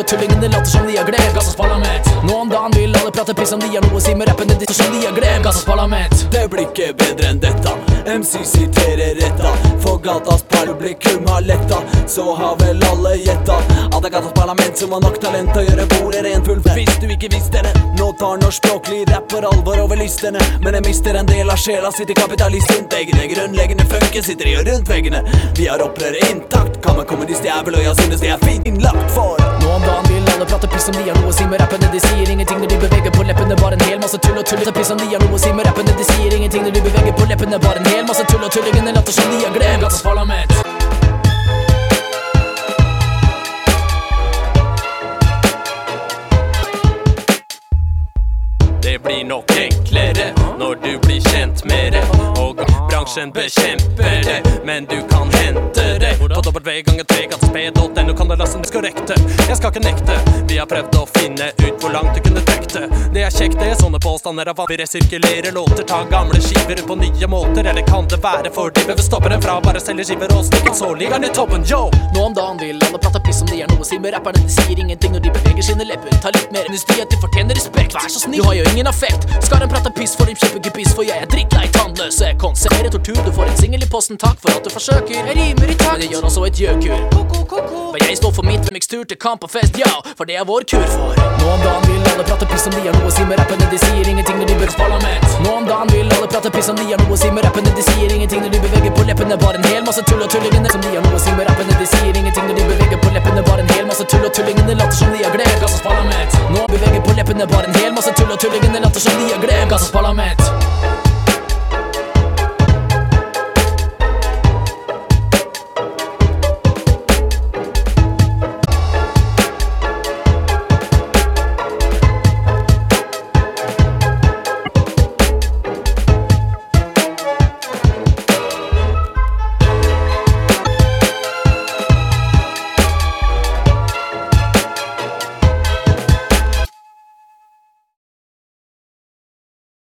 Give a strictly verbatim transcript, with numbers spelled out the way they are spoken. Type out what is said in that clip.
tullingene later som de har glemt. Gassas parlament. Nå om dagen vil alle prate piss om de har noe å si med rappene de som de har glemt. Gassas parlament. Det blir ikke bedre enn dette. M C siterer retta. For gatas publikum har letta. Så har vel alle gjetta at det er gatas parlament som har nok talent til å gjøre bordet rent fullt. Hvis du ikke visste det, nå tar norskspråklig rapp for alvor over listene. Men jeg mister en del av sjela sitt i kapitalist rundt egne. Grunnleggende funken sitter i og rundt veggene. Vi har opprøret intakt. Kan man kommunist jævel, og jeg synes det er fint innlagt for. Nå om dagen vil alle prate piss om de har noe å si med rappene. De sier ingenting når de beveger på leppene. Bare en hel masse tull og tull. Så piss om de har noe å si med rappene. De sier ingenting når de beveger på leppene. Bare en hel masse tull og tullingene later som de har glemt. Gassas parlament. Det blir nok enklere når du blir kjent med det, og bransjen bekjemper det, men du kan hente det på w ganger tre gates p punktum no kan du laste den korrekte. Jeg skal ikke nekte, vi har prøvd å finne ut hvor langt du kunne trekte. Det er kjekt, det er sånne påstander av hva vi resirkulerer låter, ta gamle skiver på nye måter, eller kan det være fordi vi vil stoppe dem fra bare selge skiver og stikke så ligger den i toppen, yo! Nå om dagen vil alle prate piss om de har noe å si med rapperne. De sier ingenting når de beveger sine lepper. Ta litt mer industri at de fortjener respekt. Vær så snill, du har jo ingen affekt. Skal en prate piss for din kjøper ikke piss, for jeg er drittlei tannløse konserter tortur. Du får en singel i posten, takk for at du forsøker. Jeg rimer i takt, men det gjør også et gjøkur. Koko, koko. Men jeg står for mitt mikstur til kamp og fest, ja, for det er vår kur for. Nå om dagen vil alle prate piss om de har noe å si med rappene. De sier ingenting når de bør parlament. Nå om dagen vil alle prate piss om de har noe å si med rappene. De sier ingenting når de beveger på leppene. Bare en hel masse tull og tullingene som de har noe å si med rappene. De sier ingenting når de beveger på leppene. Bare en hel masse tull og tullingene later som de har glemt. Gassas parlament. Nå beveger på leppene. Bare en hel masse tull og tullingene later som de har glemt. Gassas parlament.